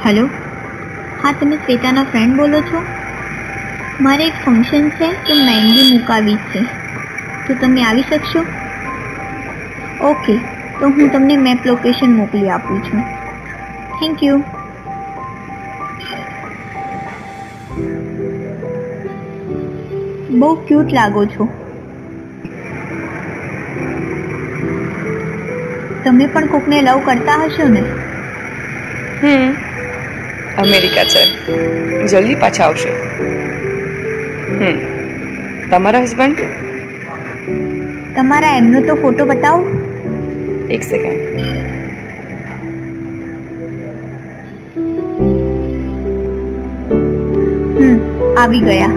Hello, हाँ તમે શ્વેતાના friend બોલો છો? મારે એક ફંક્શન છે તો મહેંદી મુકાવી છે, તો તમે આવી શકશો? ઓકે, તો હું તમને મેપ લોકેશન મોકલી આપું છું. Thank you. બહુ ક્યુટ લાગો છો. તમે પણ કોકને લવ કરતા હશો ને? અમેરિકા છે, જલ્દી પાછા આવશે. તમારા હસબન્ડ? તમારા એમનો તો ફોટો બતાવો. એક સેકન્ડ. આવી ગયા.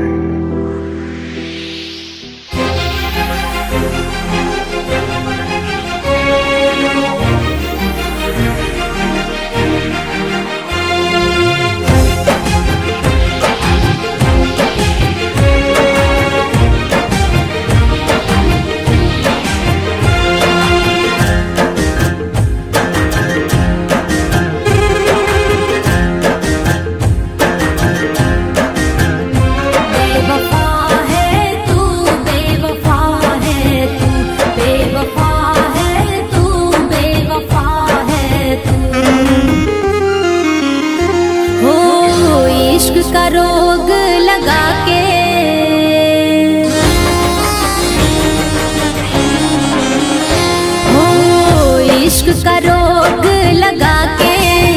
का रोग लगा के हो, इश्क का रोग लगा के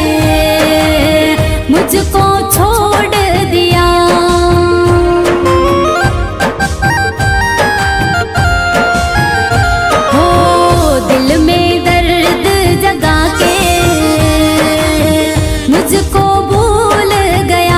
मुझको छोड़ दिया. हो, दिल में दर्द जगा के मुझको भूल गया.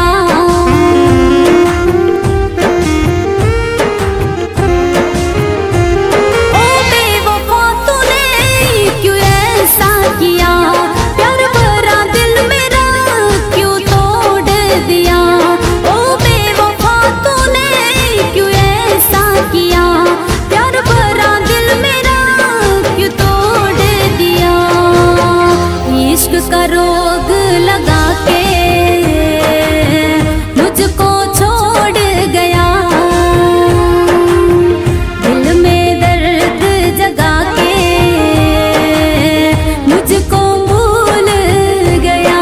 का रोग लगा के मुझको छोड़ गया. दिल में दर्द जगा के मुझको भूल गया.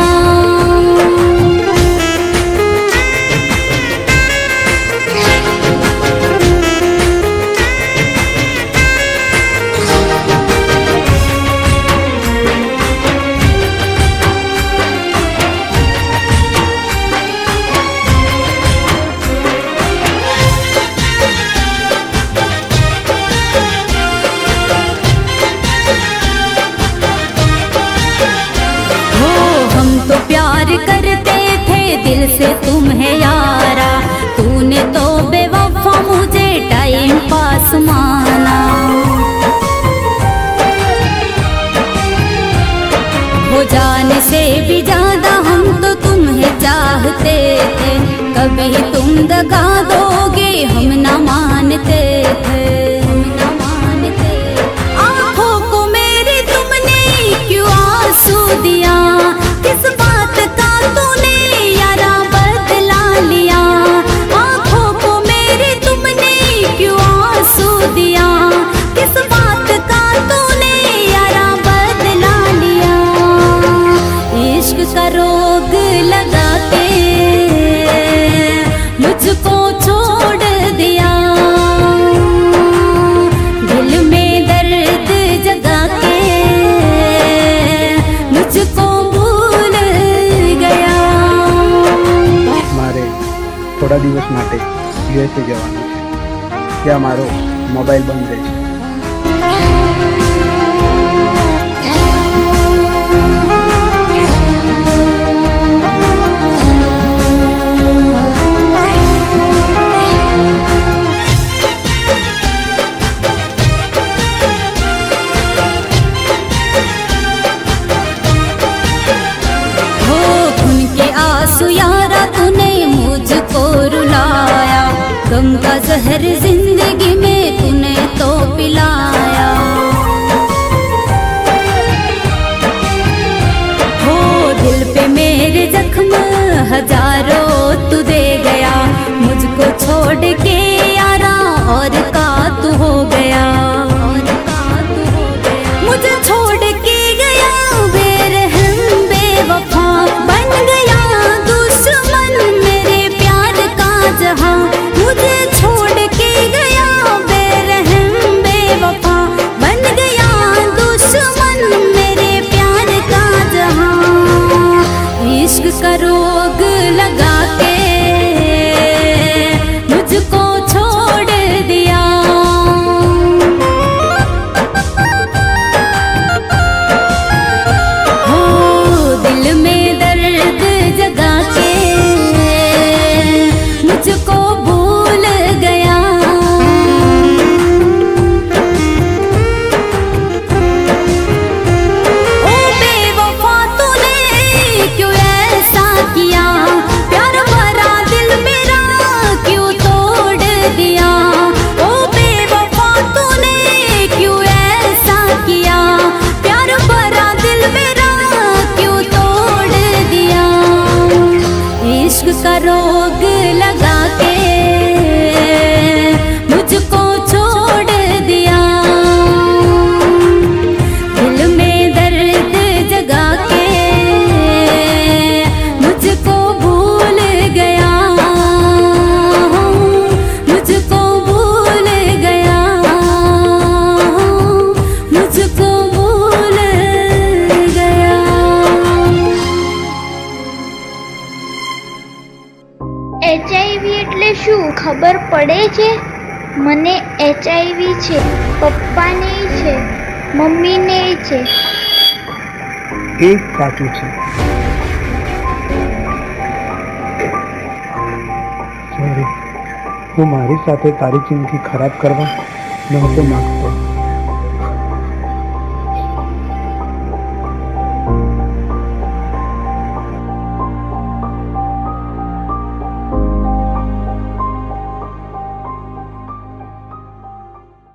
प्यार करते थे दिल से तुम्हें यारा, तूने तो बेवफा मुझे टाइम पास माना. हो जाने से भी ज्यादा हम तो तुम्हें चाहते थे, कभी तुम दगा दोगे हम ना मानते थे. आंखों को मेरी तुमने क्यों आंसू दिया, किस बात का तूने यारा बदला लिया. आंखों को मेरी तुमने क्यों आंसू दिया, किस बात का तूने यारा बदला लिया. इश्क का रोग लगा के मुझको छोड़ दिया. दिल में दर्द जगा के मुझको થોડા દિવસ માટે યુએસએ જવાનું છે, ત્યાં મારો મોબાઈલ બંધ રહેશે. हो, खून के आंसू यारा तूने मुझको रुलाया, गम का जहर जिंदगी में तूने तो पिलाया. हो, दिल पे मेरे जख्म का रोग लगा के मुझको छोड़ दिया। हो दिल में दर्द जगा के मुझको भूल गया। ओ बेवफा तूने क्यों ऐसा किया, प्यार भरा दिल मेरा क्यों तोड़ दिया। ओ बेवफा तूने क्यों ऐसा किया, प्यार भरा दिल मेरा क्यों तोड़ दिया। इश्क का रोग लगा के मुझको छोड़ दिया। दिल में दर्द जगा के मुझको भूल गया। मुझको भूल गया। मुझको भूल गया। HIV એટલે શું ખબર પડે છે? મને HIV છે, પપ્પાને છે, મમ્મીને છે. એ સાચું છે. સોરી, હું મારી સાથે તારી જિંદગી ખરાબ કરવા નહોતો માંગતો.